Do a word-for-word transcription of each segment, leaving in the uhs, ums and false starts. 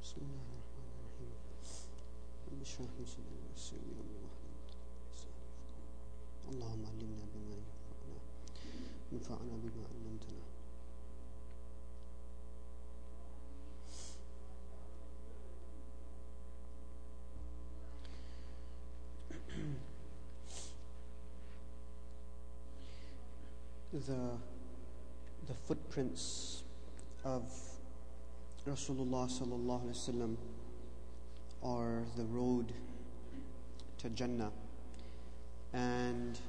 بسم الله الرحمن الرحيم رب اشرح لي صدري ويسر لي امري واحلل عقدة من لساني يفقهوا قولي اللهم علمنا بما ينفعنا وانفعنا بما علمتنا. the the footprints of Rasulullah sallallahu alaihi wasallam are the road to Jannah, and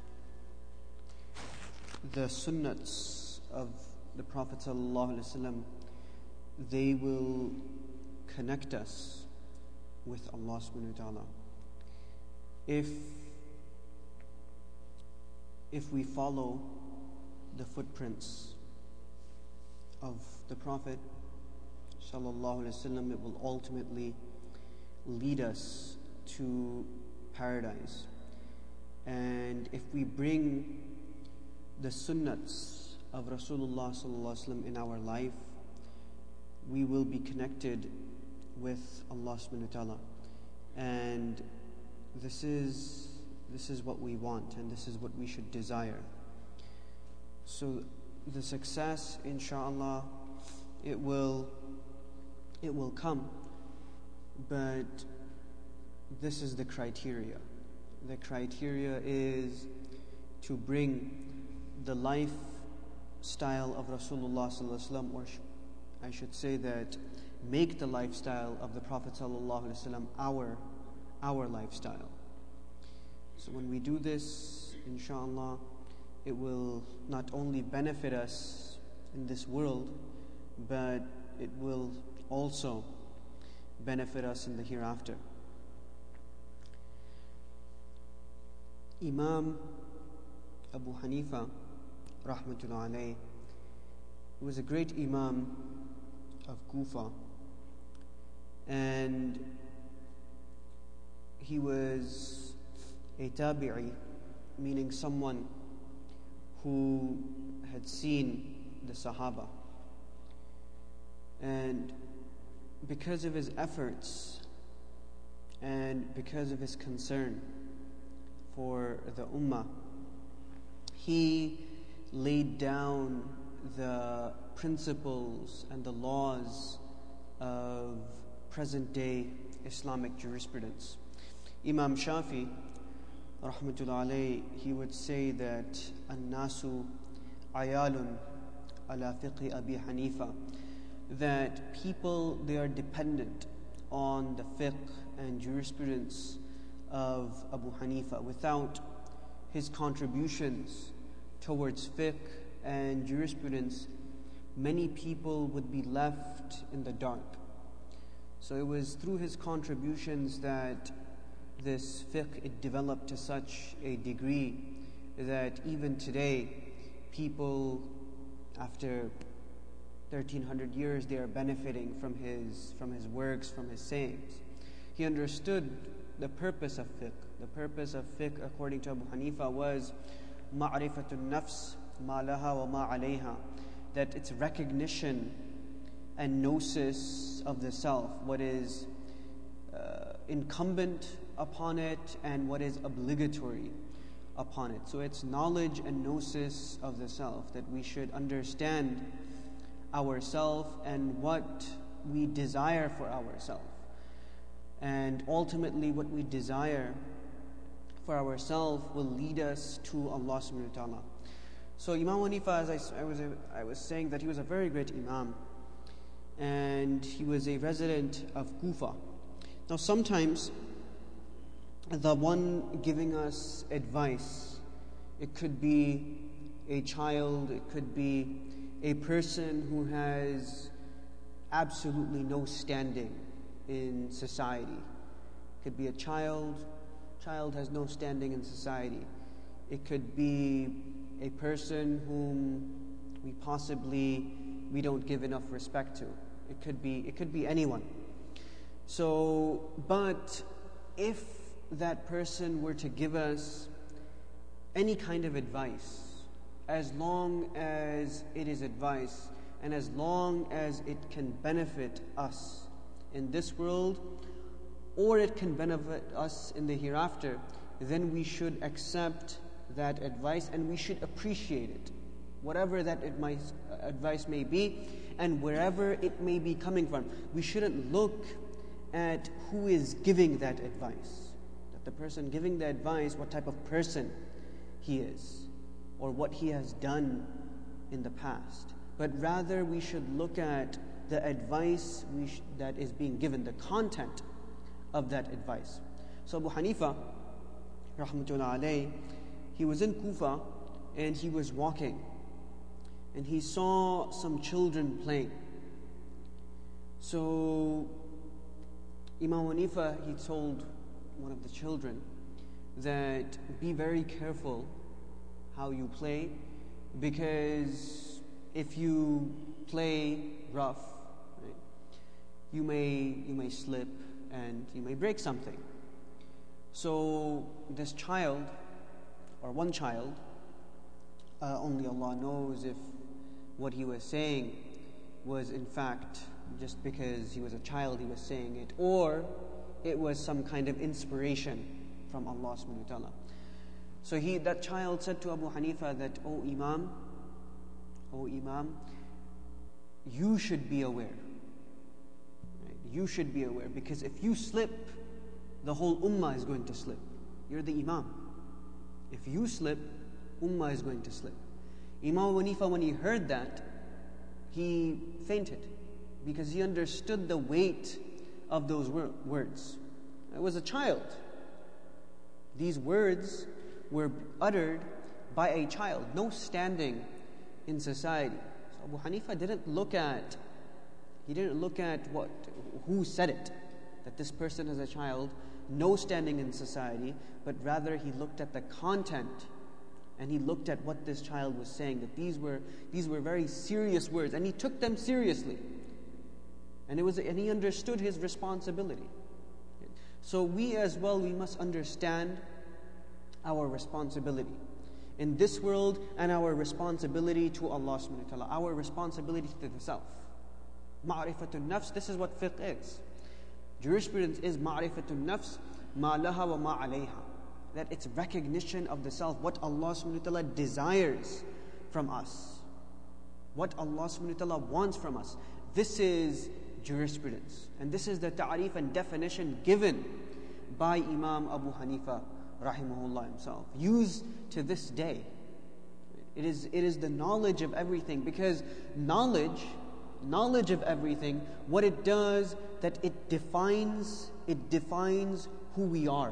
the sunnats of the Prophet sallallahu alaihi wasallam, they will connect us with Allah subhanahu wa ta'ala. If if we follow the footprints of the Prophet sallallahu alaihi wasallam, it will ultimately lead us to paradise. And if we bring the sunnats of Rasulullah sallallahu alaihi wasallam in our life, we will be connected with Allah subhanahu wa ta'ala. And this is this is what we want, and this is what we should desire. So the success, inshallah, it will it will come, but this is the criteria. The criteria is to bring the lifestyle of Rasulullah sallallahu alaihi wasallam, or sh- I should say that make the lifestyle of the Prophet sallallahu alaihi wasallam our our lifestyle. So when we do this, inshallah, it will not only benefit us in this world, but it will also benefit us in the hereafter. Imam Abu Hanifa rahmatullah alayhi was a great Imam of Kufa, and he was a tabi'i, meaning someone who had seen the Sahaba. And because of his efforts and because of his concern for the Ummah, he laid down the principles and the laws of present-day Islamic jurisprudence. Imam Shafi rahmatullah alayhi, he would say that an-nasu ayalun ala fiqhi Abi Hanifa, that people, they are dependent on the fiqh and jurisprudence of Abu Hanifa. Without his contributions towards fiqh and jurisprudence, many people would be left in the dark. So it was through his contributions that this fiqh, it developed to such a degree that even today, people, after thirteen hundred years, they are benefiting from his from his works, from his sayings. He understood the purpose of fiqh. The purpose of fiqh, according to Abu Hanifa, was ma'rifatun nafs ma laha wa ma alayha, that it's recognition and gnosis of the self, what is uh, incumbent upon it and what is obligatory upon it. So it's knowledge and gnosis of the self, that we should understand ourselves and what we desire for ourselves. And ultimately what we desire for ourselves will lead us to Allah subhanahu wa ta'ala. So Imam Hanifa, as I, I, was, I was saying, that he was a very great Imam, and he was a resident of Kufa. Now sometimes the one giving us advice, it could be a child, it could be a person who has absolutely no standing in society. It could be a child, child has no standing in society. It could be a person whom we possibly we don't give enough respect to. It could be it could be anyone. So, but if that person were to give us any kind of advice, as long as it is advice and as long as it can benefit us in this world, or it can benefit us in the hereafter, then we should accept that advice and we should appreciate it, whatever that advice, advice may be and wherever it may be coming from. We shouldn't look at who is giving that advice, that the person giving the advice, what type of person he is or what he has done in the past, but rather we should look at the advice we sh- that is being given, the content of that advice. So Abu Hanifa, rahmatullah alayh, he was in Kufa and he was walking and he saw some children playing. So Imam Hanifa, he told one of the children that be very careful how you play, because if you play rough, right, you may you may slip and you may break something. So this child, or one child, uh, only Allah knows if what he was saying was in fact just because he was a child he was saying it, or it was some kind of inspiration from Allah subhanahu wa ta'ala. So he, that child said to Abu Hanifa that, "O Imam, O Imam, you should be aware. Right? You should be aware, because if you slip, the whole ummah is going to slip. You're the Imam. If you slip, ummah is going to slip." Imam Hanifa, when he heard that, he fainted, because he understood the weight of those wor- words. It was a child. These words were uttered by a child, no standing in society. So Abu Hanifa didn't look at, he didn't look at what, who said it, that this person is a child, no standing in society, but rather he looked at the content and he looked at what this child was saying, that these were these were very serious words, and he took them seriously. And it was and he understood his responsibility. So we as well, we must understand our responsibility in this world and our responsibility to Allah subhanahu wa ta'ala, our responsibility to the self. Ma'rifatun nafs, this is what fiqh is. Jurisprudence is ma'rifatun nafs, ma laha wa ma alayha. That it's recognition of the self, what Allah subhanahu wa ta'ala desires from us, what Allah subhanahu wa ta'ala wants from us. This is jurisprudence. And this is the ta'arif and definition given by Imam Abu Hanifa rahimahullah himself, used to this day. It is, it is the knowledge of everything, because knowledge, knowledge of everything, what it does, that it defines, it defines who we are.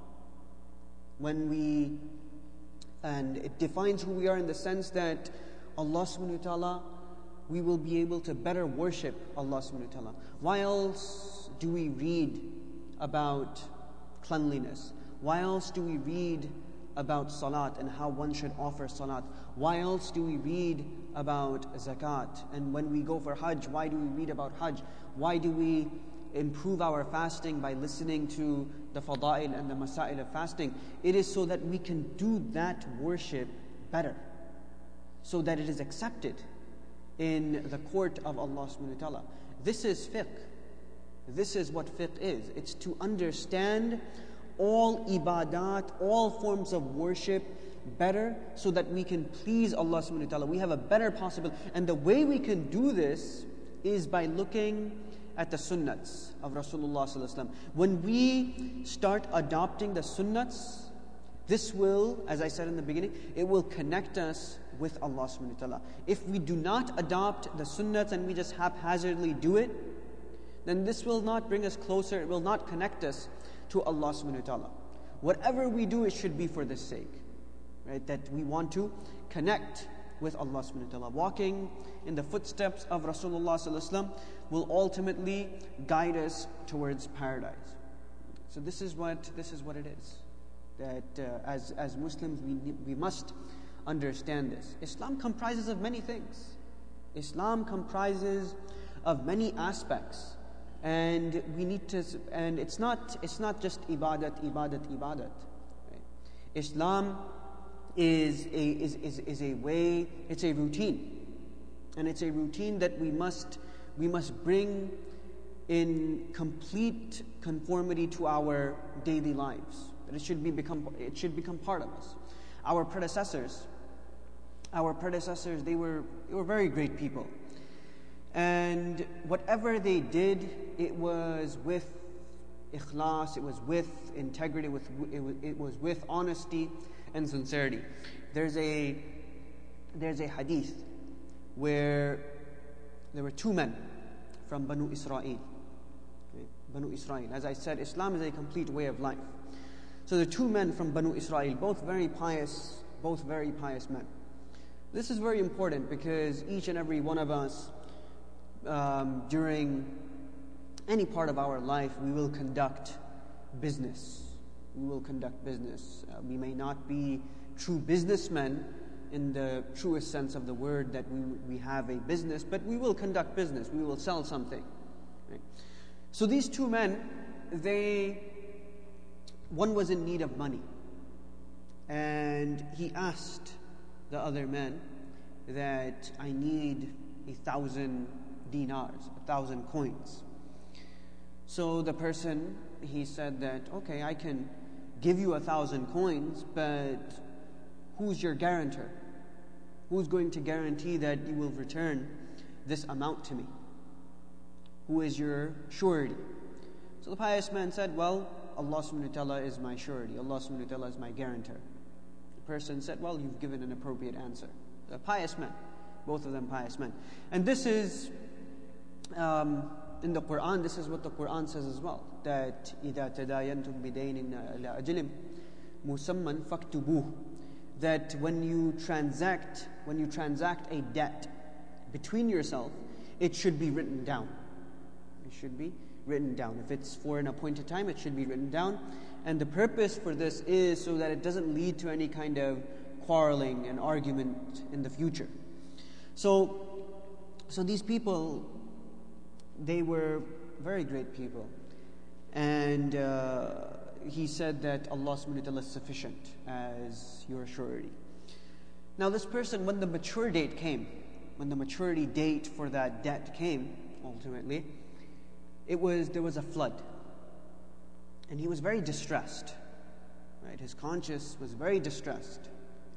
When we, and it defines who we are in the sense that Allah subhanahu wa ta'ala, we will be able to better worship Allah subhanahu wa ta'ala. Why else do we read about cleanliness? Why else do we read about salat and how one should offer salat? Why else do we read about zakat? And when we go for hajj, why do we read about hajj? Why do we improve our fasting by listening to the fada'il and the masail of fasting? It is so that we can do that worship better, so that it is accepted in the court of Allah subhanahu wa ta'ala. This is fiqh. This is what fiqh is. It's to understand all ibadat, all forms of worship better, so that we can please Allah subhanahu wa ta'ala. We have a better possibility. And the way we can do this is by looking at the sunnats of Rasulullah sallallahu alaihi wasallam. When we start adopting the sunnats, this will, as I said in the beginning, it will connect us with Allah subhanahu wa ta'ala. If we do not adopt the sunnats and we just haphazardly do it, then this will not bring us closer, it will not connect us to Allah subhanahu wa ta'ala. Whatever we do, it should be for this sake, right? That we want to connect with Allah subhanahu wa ta'ala. Walking in the footsteps of Rasulullah sallallahu alaihi wasallam will ultimately guide us towards paradise. So this is what this is what it is. That uh, as as Muslims we we must understand this. Islam comprises of many things. Islam comprises of many aspects, and we need to. And it's not it's not just ibadat, ibadat, ibadat. Right? Islam is a is, is is a way. It's a routine, and it's a routine that we must we must bring in complete conformity to our daily lives. That it should be become it should become part of us. Our predecessors, our predecessors, they were they were very great people. And whatever they did, it was with ikhlas, it was with integrity, with it was, it was with honesty and sincerity. There's a there's a hadith where there were two men from Banu Israel. Okay? Banu Israel. As I said, Islam is a complete way of life. So the two men from Banu Israel, both very pious, both very pious men. This is very important because each and every one of us, um, during any part of our life, we will conduct business. We will conduct business. Uh, we may not be true businessmen in the truest sense of the word, that we we have a business, but we will conduct business. We will sell something. Right? So these two men, they, one was in need of money, and he asked the other man that I need a thousand dinars, a thousand coins. So the person, he said that, okay, I can give you a thousand coins, but who's your guarantor? Who's going to guarantee that you will return this amount to me? Who is your surety? So the pious man said, well, Allah subhanahu wa ta'ala is my surety. Allah subhanahu wa ta'ala is my guarantor. The person said, well, you've given an appropriate answer. The pious men, both of them pious men. And this is, um, in the Quran, this is what the Quran says as well, that إِذَا تَدَايَنْتُمْ بِدَيْنٍ إِلَىٰ أَجْلٍ مُسَمًّى فَاكْتُبُوهُ, that when you transact, when you transact a debt between yourself, it should be written down. It should be written down. If it's for an appointed time, it should be written down. And the purpose for this is so that it doesn't lead to any kind of quarreling and argument in the future. So, so these people, they were very great people. And uh, he said that Allah subhanahu wa ta'ala is sufficient as your surety. Now this person, when the mature date came, when the maturity date for that debt came, ultimately, it was there was a flood. And he was very distressed. Right? His conscience was very distressed.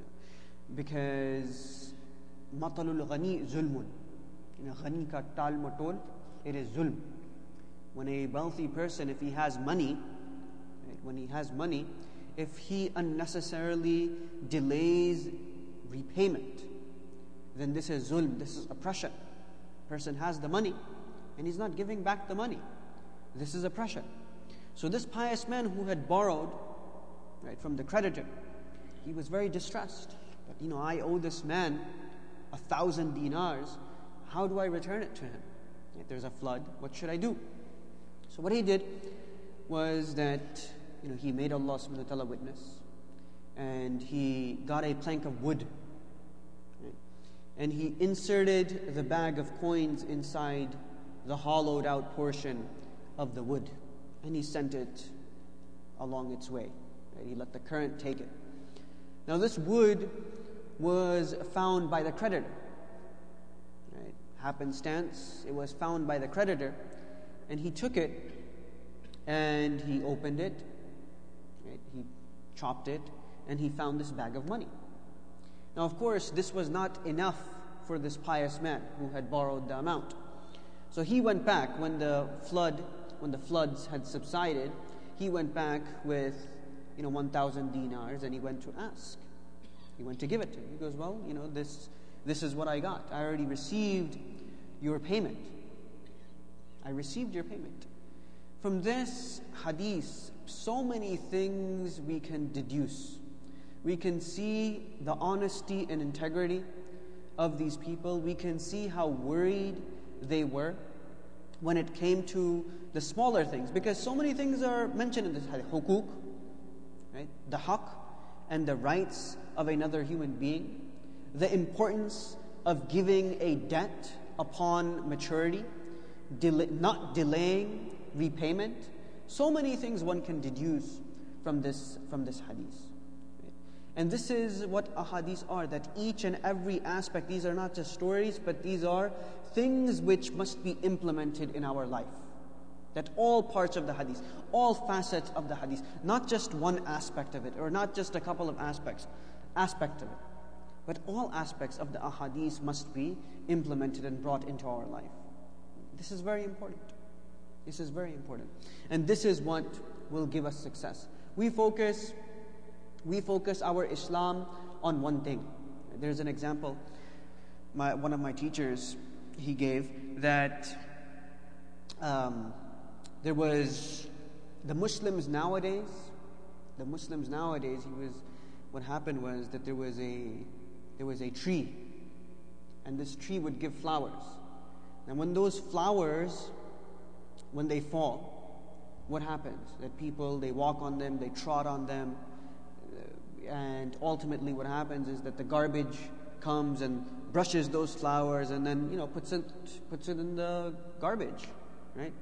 Because matalul ghani zulmun. You know, ghani ka tal matol, it is zulm. When a wealthy person, if he has money, right, when he has money, if he unnecessarily delays repayment, then this is zulm, this is oppression. Person has the money and he's not giving back the money. This is oppression. So this pious man who had borrowed, right, from the creditor, he was very distressed. But you know, I owe this man a thousand dinars. How do I return it to him? If there's a flood, what should I do? So what he did was that, you know, he made Allah subhanahu wa ta'ala witness, and he got a plank of wood, right? And he inserted the bag of coins inside the hollowed out portion of the wood, and he sent it along its way. Right? He let the current take it. Now this wood was found by the creditor. Right? Happenstance, it was found by the creditor. And he took it and he opened it, right? He chopped it, and he found this bag of money. Now, of course, this was not enough for this pious man who had borrowed the amount. So he went back when the flood, when the floods had subsided. He went back with, you know, one thousand dinars, and he went to ask. He went to give it to him. He goes, well, you know, this this is what I got. I already received your payment. I received your payment. From this hadith, so many things we can deduce. We can see the honesty and integrity of these people. We can see how worried they were when it came to the smaller things. Because so many things are mentioned in this hadith. Hukuk, right? The haqq and the rights of another human being. The importance of giving a debt upon maturity. Del- not delaying repayment. So many things one can deduce from this from this hadith. Right? And this is what ahadith are, that each and every aspect, these are not just stories, but these are things which must be implemented in our life. That all parts of the hadith, all facets of the hadith, not just one aspect of it, or not just a couple of aspects, aspect of it, but all aspects of the ahadith must be implemented and brought into our life. This is very important. This is very important. And this is what will give us success. We focus, we focus our Islam on one thing. There's an example, my, one of my teachers, he gave that um, there was the Muslims nowadays, the Muslims nowadays, he was, what happened was that there was a, there was a tree, and this tree would give flowers. And when those flowers, when they fall, what happens? That people, they walk on them, they trot on them, and ultimately what happens is that the garbage comes and brushes those flowers and then, you know, puts it, puts it in the garbage, right?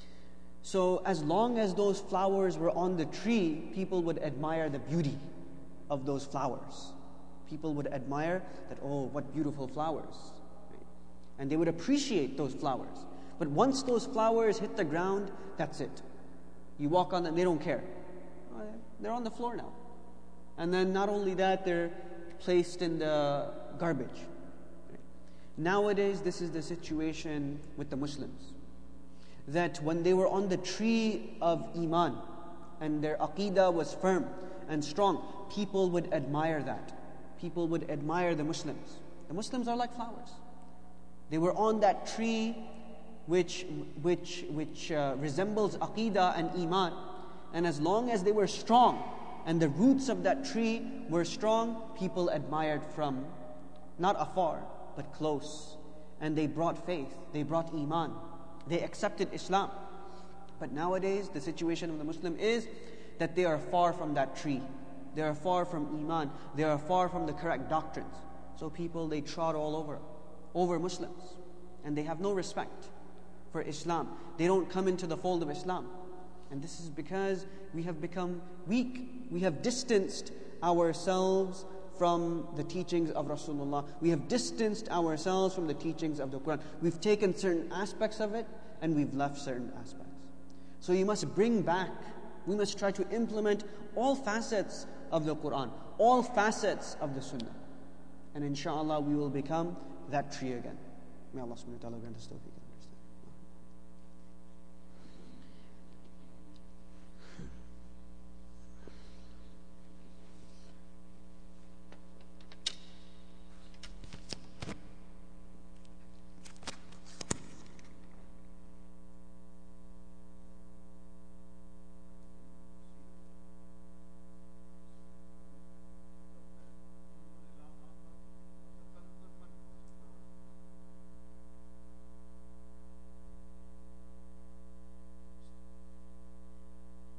So as long as those flowers were on the tree, people would admire the beauty of those flowers. People would admire that, oh, what beautiful flowers. Right? And they would appreciate those flowers. But once those flowers hit the ground, that's it. You walk on them, they don't care. They're on the floor now. And then not only that, they're placed in the garbage. Right? Nowadays, this is the situation with the Muslims. That when they were on the tree of Iman, and their aqidah was firm and strong, people would admire that. People would admire the Muslims. The Muslims are like flowers. They were on that tree which which which uh, resembles aqidah and iman, and as long as they were strong and the roots of that tree were strong, people admired from not afar but close, and they brought faith, they brought iman, they accepted Islam. But nowadays the situation of the Muslim is that they are far from that tree, they are far from iman, they are far from the correct doctrines. So people, they trot all over over Muslims, and they have no respect for Islam. They don't come into the fold of Islam. And this is because we have become weak. We have distanced ourselves from the teachings of Rasulullah. We have distanced ourselves from the teachings of the Quran. We've taken certain aspects of it and we've left certain aspects. So you must bring back, we must try to implement all facets of the Quran, all facets of the Sunnah. And inshallah we will become that tree again. May Allah subhanahu wa ta'ala grant us tawfiq.